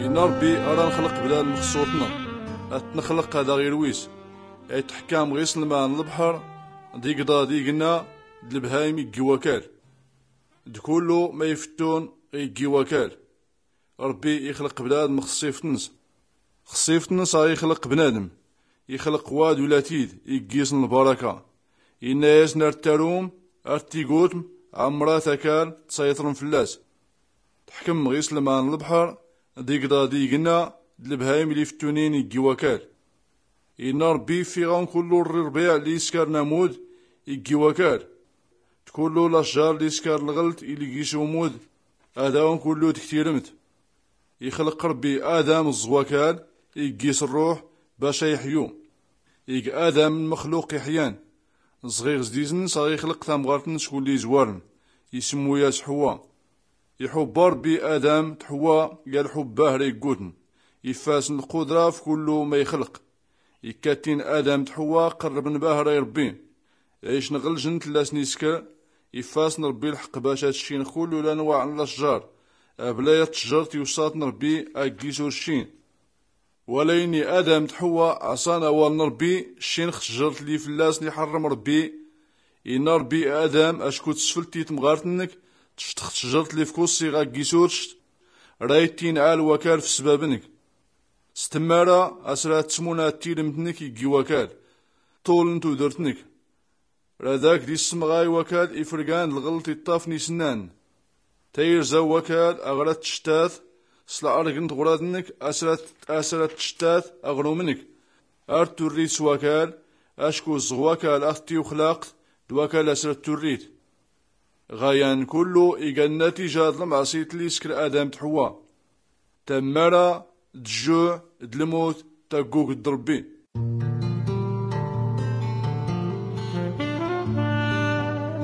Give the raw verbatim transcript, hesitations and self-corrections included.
إن ربي أرى نخلق بلا المخصوطنا أتنخلق هذا غير ويس أي تحكام غيس الماء البحر ديك دا ديقنا البهايم يجي وكال دكولو ما يفتون يجي وكال ربي يخلق بلاد مخصيفتنس خصيفتنس يخلق بنادم يخلق واد ولا تيد يجيسن البركة الناس نرتروم ارتيقوتم عمرا ثكال تسيطرن فلاس تحكم غيس لمان البحر ديك دا ديقنا البهايم اللي فتونين يجي وكال إن ربي في غان كلو الربيع اللي يسكر نمود يجي وكال تكلو الأشجار اللي يسكر الغلط اللي يجيسو مود آدم كلو تكتيرمت يخلق ربي آدم الزواكال يجيس الروح باش يحيو يج آدم مخلوق يحيان صغير زديزن صغير يخلق ثمغارتن شكون لي زوارن يسمو ياس حوا يحب ربي آدم تحوا قال حباه ريقوتن يفاسن القدرة في كل ما يخلق يكاتين آدم تحوا قرب نباه راي ربي عيش نغل جنت لاس نيسكا يفاسن ربي الحق باش هادشين كل ولا نوع الأشجار بلا يتشجر تيوسات نربي أجيسو الشين وليني آدم تحوا عصانا والنربي الشين خشجرت لي فلاس اللي حرم ربي إن ربي آدم أشكو تسفلتي تمغارتنك تشتخت شجرت لي فكوسي غاكيسورش رايتين عال وكال في سبابنك ستمارا أسرا تسمونا تيلمتنك يجي وكال طول انتو درتنك راذاك دي السمغاي وكال إفرقان الغلط الطافني سنان تير زو وكال أغرات تشتاث سلا أرقنت غرادنك أسرا أسرا تشتاث أغرو منك أرتو الريس وكال أشكو زغوكال أختي وخلاقت دوكال أسرا توريت غايان كله إيقان نتيجة لمعصيت لي سكر آدم تحوا تمارا دجوع دلموت تاقوك الضربي